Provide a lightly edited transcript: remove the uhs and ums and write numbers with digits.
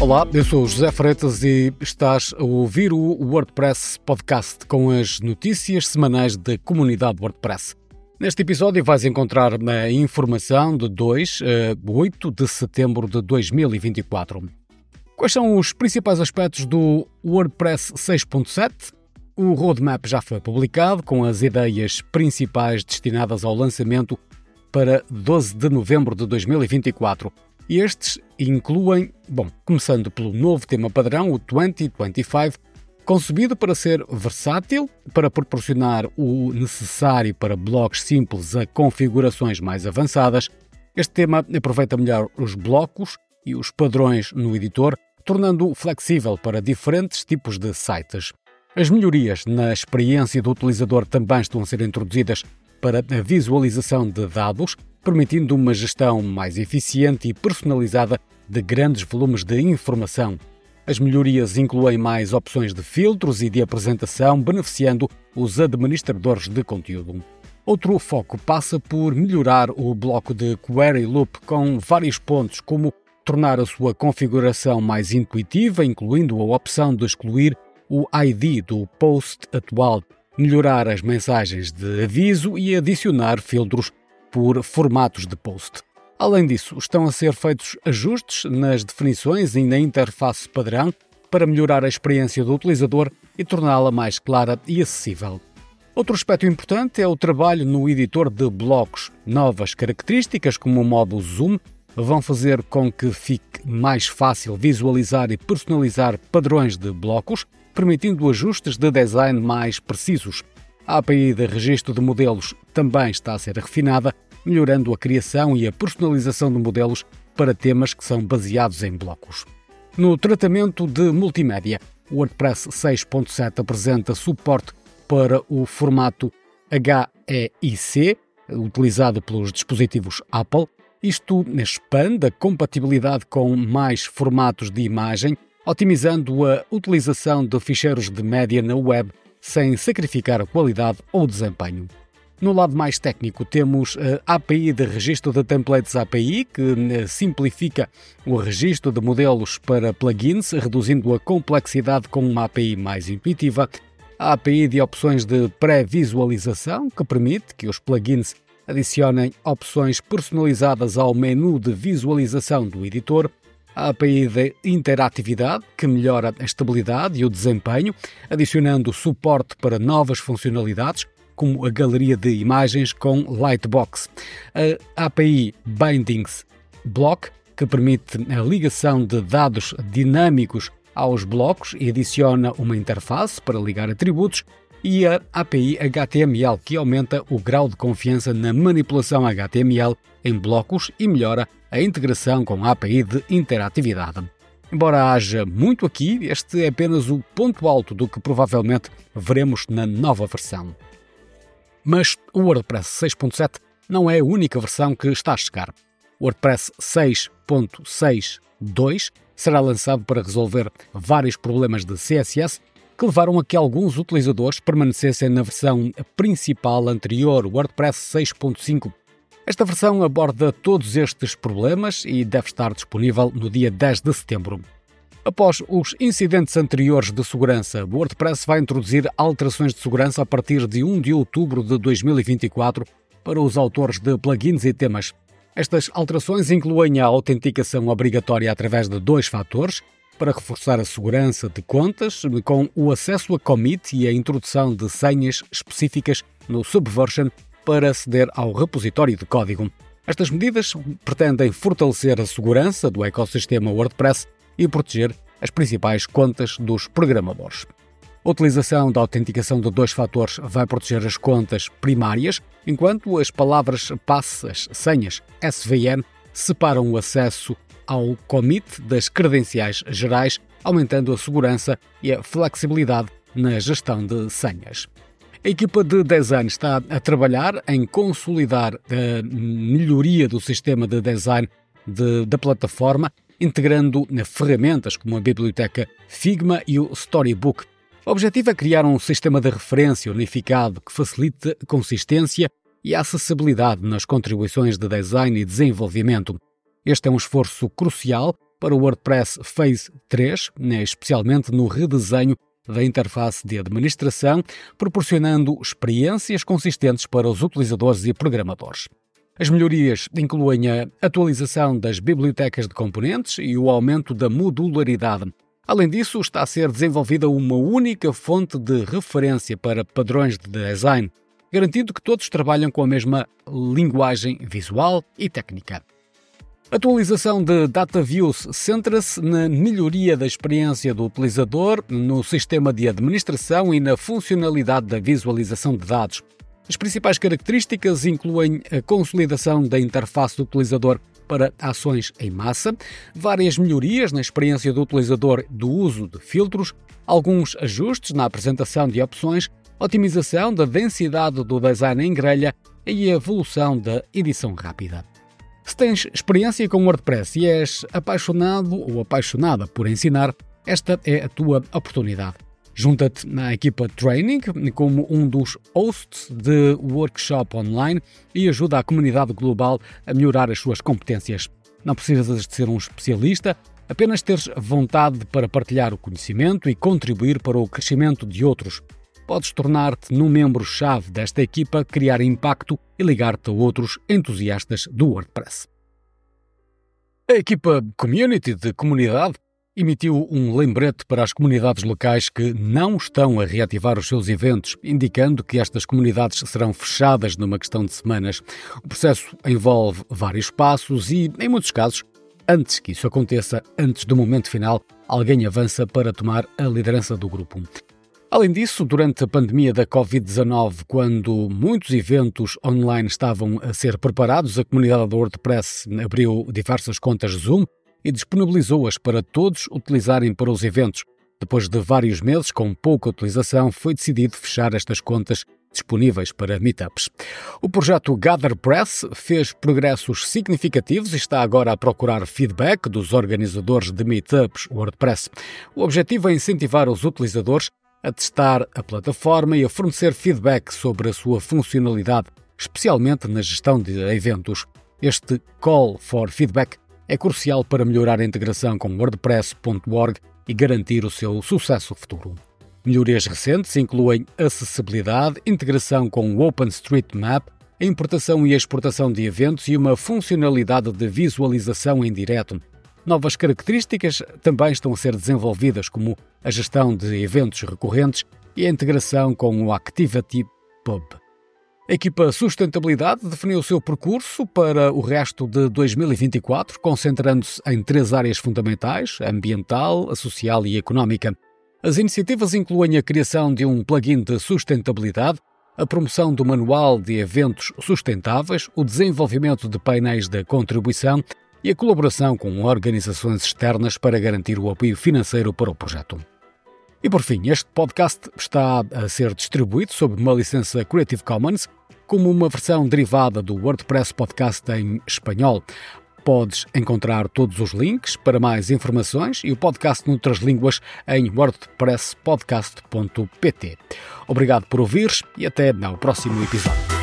Olá, eu sou o José Freitas e estás a ouvir o WordPress Podcast com as notícias semanais da comunidade WordPress. Neste episódio vais encontrar a informação de 2 a 8 de setembro de 2024. Quais são os principais aspectos do WordPress 6.7? O roadmap já foi publicado com as ideias principais destinadas ao lançamento para 12 de novembro de 2024. E estes incluem, começando pelo novo tema padrão, o 2025, concebido para ser versátil, para proporcionar o necessário para blogs simples a configurações mais avançadas. Este tema aproveita melhor os blocos e os padrões no editor, tornando-o flexível para diferentes tipos de sites. As melhorias na experiência do utilizador também estão a ser introduzidas para a visualização de dados, permitindo uma gestão mais eficiente e personalizada de grandes volumes de informação. As melhorias incluem mais opções de filtros e de apresentação, beneficiando os administradores de conteúdo. Outro foco passa por melhorar o bloco de Query Loop com vários pontos, como tornar a sua configuração mais intuitiva, incluindo a opção de excluir o ID do post atual, melhorar as mensagens de aviso e adicionar filtros por formatos de post. Além disso, estão a ser feitos ajustes nas definições e na interface padrão para melhorar a experiência do utilizador e torná-la mais clara e acessível. Outro aspecto importante é o trabalho no editor de blocos. Novas características, como o modo Zoom, vão fazer com que fique mais fácil visualizar e personalizar padrões de blocos, permitindo ajustes de design mais precisos. A API de registro de modelos também está a ser refinada, melhorando a criação e a personalização de modelos para temas que são baseados em blocos. No tratamento de multimédia, o WordPress 6.7 apresenta suporte para o formato HEIC, utilizado pelos dispositivos Apple. Isto expande a compatibilidade com mais formatos de imagem, otimizando a utilização de ficheiros de média na web, sem sacrificar a qualidade ou desempenho. No lado mais técnico, temos a API de registro de templates API, que simplifica o registro de modelos para plugins, reduzindo a complexidade com uma API mais intuitiva. A API de opções de pré-visualização, que permite que os plugins adicionem opções personalizadas ao menu de visualização do editor. A API de interatividade, que melhora a estabilidade e o desempenho, adicionando suporte para novas funcionalidades, como a galeria de imagens com Lightbox. A API Bindings Block, que permite a ligação de dados dinâmicos aos blocos e adiciona uma interface para ligar atributos, e a API HTML, que aumenta o grau de confiança na manipulação HTML em blocos e melhora a integração com a API de interatividade. Embora haja muito aqui, este é apenas o ponto alto do que provavelmente veremos na nova versão. Mas o WordPress 6.7 não é a única versão que está a chegar. O WordPress 6.6.2 será lançado para resolver vários problemas de CSS que levaram a que alguns utilizadores permanecessem na versão principal anterior, o WordPress 6.5. Esta versão aborda todos estes problemas e deve estar disponível no dia 10 de setembro. Após os incidentes anteriores de segurança, o WordPress vai introduzir alterações de segurança a partir de 1 de outubro de 2024 para os autores de plugins e temas. Estas alterações incluem a autenticação obrigatória através de 2 fatores, para reforçar a segurança de contas, com o acesso a commit e a introdução de senhas específicas no Subversion para aceder ao repositório de código. Estas medidas pretendem fortalecer a segurança do ecossistema WordPress e proteger as principais contas dos programadores. A utilização da autenticação de 2 fatores vai proteger as contas primárias, enquanto as palavras passe, as senhas SVN, separam o acesso ao commit das credenciais gerais, aumentando a segurança e a flexibilidade na gestão de senhas. A equipa de design está a trabalhar em consolidar a melhoria do sistema de design da plataforma, integrando ferramentas como a biblioteca Figma e o Storybook. O objetivo é criar um sistema de referência unificado que facilite a consistência e a acessibilidade nas contribuições de design e desenvolvimento. Este é um esforço crucial para o WordPress Phase 3, especialmente no redesenho da interface de administração, proporcionando experiências consistentes para os utilizadores e programadores. As melhorias incluem a atualização das bibliotecas de componentes e o aumento da modularidade. Além disso, está a ser desenvolvida uma única fonte de referência para padrões de design, garantindo que todos trabalham com a mesma linguagem visual e técnica. A atualização de Data Views centra-se na melhoria da experiência do utilizador, no sistema de administração e na funcionalidade da visualização de dados. As principais características incluem a consolidação da interface do utilizador para ações em massa, várias melhorias na experiência do utilizador do uso de filtros, alguns ajustes na apresentação de opções, otimização da densidade do design em grelha e a evolução da edição rápida. Se tens experiência com WordPress e és apaixonado ou apaixonada por ensinar, esta é a tua oportunidade. Junta-te na equipa Training como um dos hosts de workshop online e ajuda a comunidade global a melhorar as suas competências. Não precisas de ser um especialista, apenas teres vontade para partilhar o conhecimento e contribuir para o crescimento de outros. Podes tornar-te num membro-chave desta equipa, criar impacto e ligar-te a outros entusiastas do WordPress. A equipa Community de comunidade emitiu um lembrete para as comunidades locais que não estão a reativar os seus eventos, indicando que estas comunidades serão fechadas numa questão de semanas. O processo envolve vários passos e, em muitos casos, antes que isso aconteça, antes do momento final, alguém avança para tomar a liderança do grupo. Além disso, durante a pandemia da Covid-19, quando muitos eventos online estavam a ser preparados, a comunidade do WordPress abriu diversas contas Zoom e disponibilizou-as para todos utilizarem para os eventos. Depois de vários meses com pouca utilização, foi decidido fechar estas contas disponíveis para meetups. O projeto GatherPress fez progressos significativos e está agora a procurar feedback dos organizadores de meetups WordPress. O objetivo é incentivar os utilizadores a testar a plataforma e a fornecer feedback sobre a sua funcionalidade, especialmente na gestão de eventos. Este Call for Feedback é crucial para melhorar a integração com WordPress.org e garantir o seu sucesso futuro. Melhorias recentes incluem acessibilidade, integração com o OpenStreetMap, a importação e a exportação de eventos e uma funcionalidade de visualização em direto. Novas características também estão a ser desenvolvidas, como a gestão de eventos recorrentes e a integração com o ActivityPub. A equipa Sustentabilidade definiu o seu percurso para o resto de 2024, concentrando-se em 3 áreas fundamentais: a ambiental, a social e a económica. As iniciativas incluem a criação de um plugin de sustentabilidade, a promoção do manual de eventos sustentáveis, o desenvolvimento de painéis de contribuição e a colaboração com organizações externas para garantir o apoio financeiro para o projeto. E por fim, este podcast está a ser distribuído sob uma licença Creative Commons como uma versão derivada do WordPress Podcast em espanhol. Podes encontrar todos os links para mais informações e o podcast noutras línguas em wordpresspodcast.pt. Obrigado por ouvires e até ao próximo episódio.